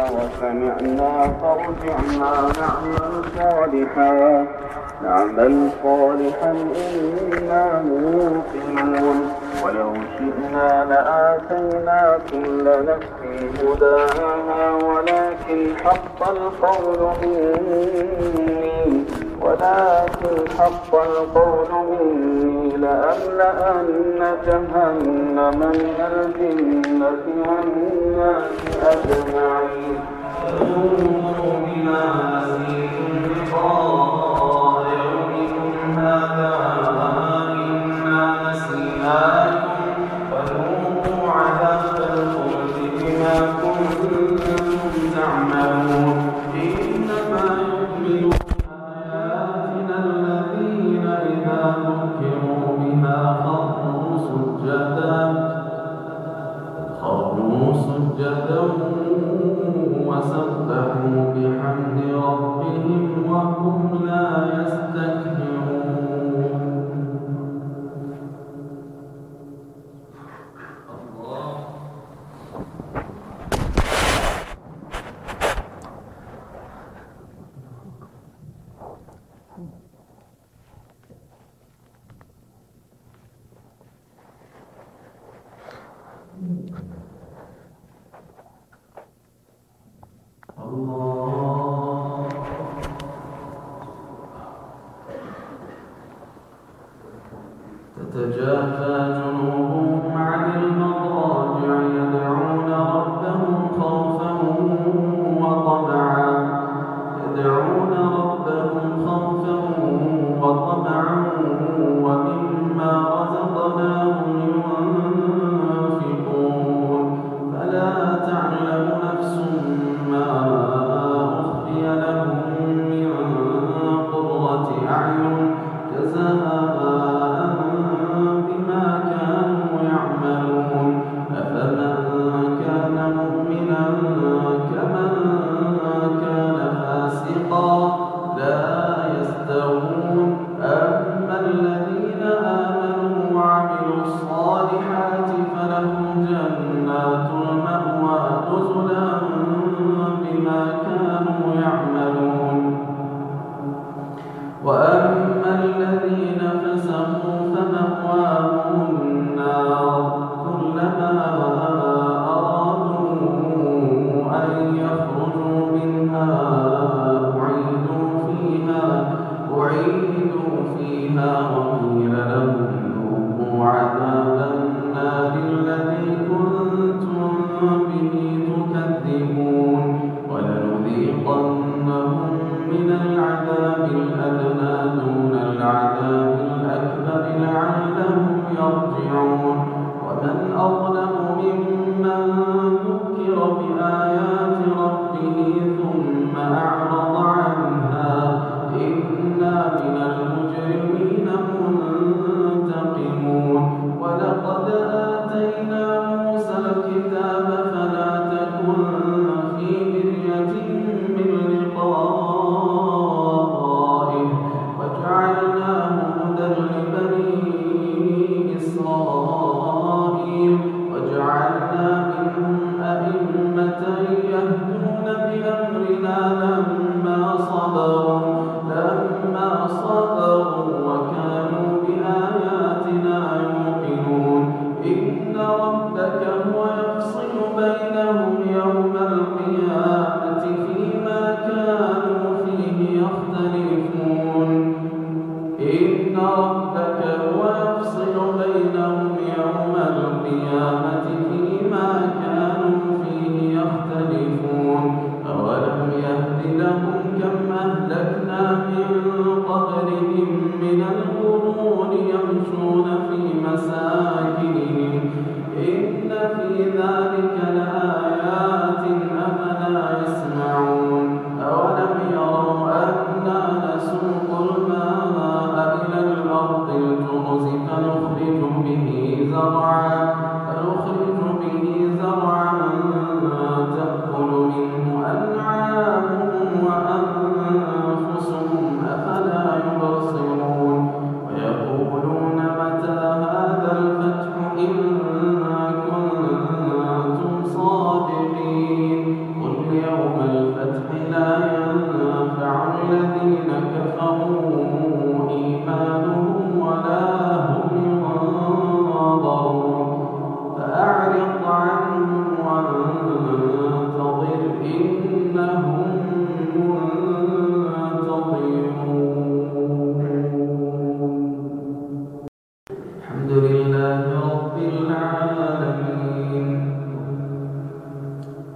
وسمعنا فارجعنا نعمل صالحا إنا موقنون ولو شئنا لآتينا كل نفس هداها ولكن حق القول مني لأملأن جهنم من الجنة والناس أجمعين. وسبحوا بحمد ربهم وهم لا يستكبرون. تتجافى جنوبهم عن المضاجع يدعون ربهم خوفا وطمعا ومما رزقناهم ينفقون فلا تعلم نفس ما أخفي لهم من قرة أعين جزاء وأما الذين فسقوا فمأواهم النار كلما أرادوا أن يخرجوا منها أعيدوا فيها وقيل لهم ذوقوا عذاب النار الذي كنتم به تكذبون ولنذيقنهم من العذاب الأدنى دون العذاب الأكبر لعلهم يرجعون ومن أظلم ممن ذكر بآيات ربه ثم أعرض عنها إنا من المجرمين منتقمون ولقد آتينا موسى الكتاب فلا تكن في مرية من لقائه وجعلناه هدى لبني إسرائيل وجعلنا منهم أئمة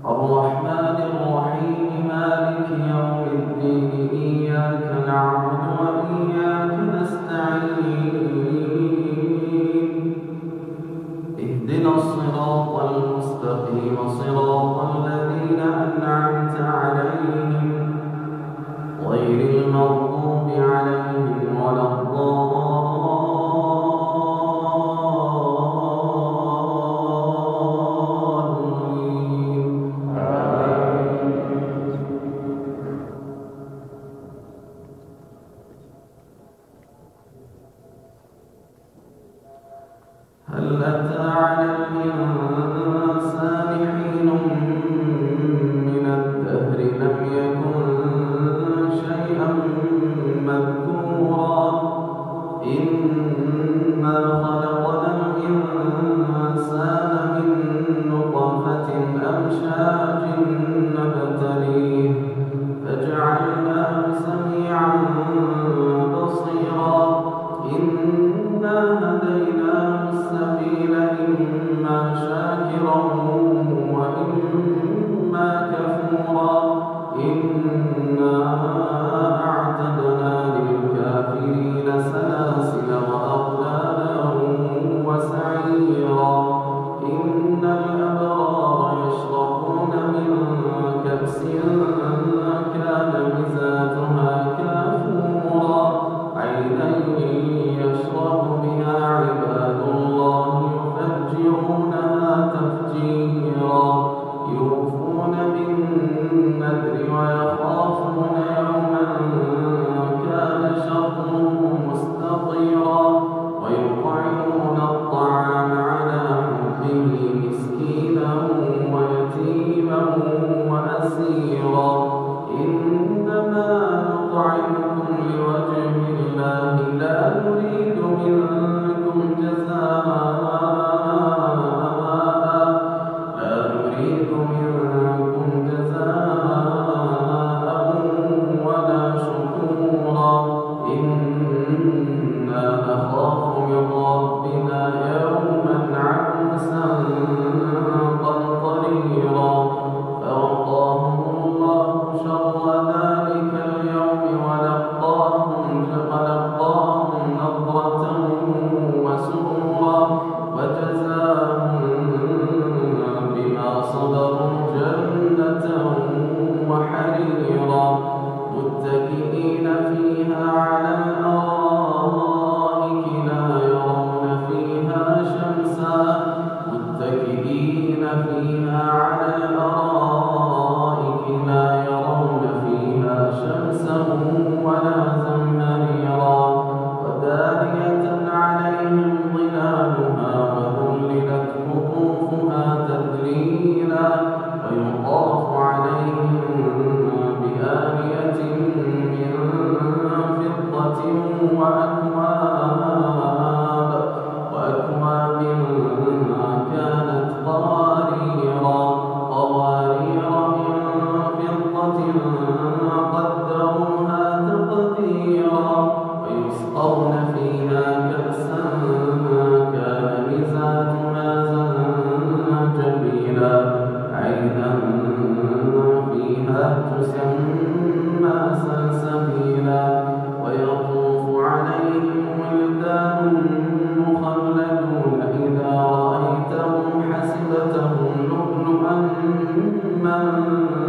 الرحمن الرحيم مالك يوم الدين إياك نعبد وإياك نستعين اهدنا الصراط المستقيم صراط الذين أنعمت عليهم غير المغضوب عليهم ولا الضالين. هل أتى على الإنسان حين من الدهر لم يكن شيئا مذكورا إنا خلقنا الإنسان من نطفة أمشاج نبتليه فجعلناه سميعا بصيرا إنا هديناه السبيل إما شاكرا وإما كفورا إنا أعتدنا للكافرين سلاسل وأغلالا وسعيرا إن الأبرار يشربون من كأس كان مزاجها كافورا عينا يشرب بها عباد الله يفجرونها تفجيرا يوفون بالنذر ويخافون يوما كان شره مستطيرا ويطعمون الطعام على حبه مسكينا ويتيما وأسيرا إنما نطعمكم لوجه الله لا نريد منكم جزاء ولا شكورا إنا نخاف من ربنا يوما عبوسا قمطريرا فوقاهم الله شر ذلك اليوم ولقاهم نضرة وسرورا وجزاهم بما صبروا جنة وحريرا متكئين فيها على الأرائك لا يرون فيها شمسا متكئين فيها على الأرائك لا يرون فيها شمسا ولا زمهريرا ودانية عليهم ظلالها وذللت قطوفها تذليلا ويطاف عليهم بآنية من فضة وأكواب كانت قوارير من فضة قدروها تقديرا ويسقون فيها كأسا كان مزاجها زنجبيلا عينا فيها تسمى سلسبيلا ويطوف عليهم ولدان مخلدون إذا رأيتهم حسبتهم لؤلؤا منثورا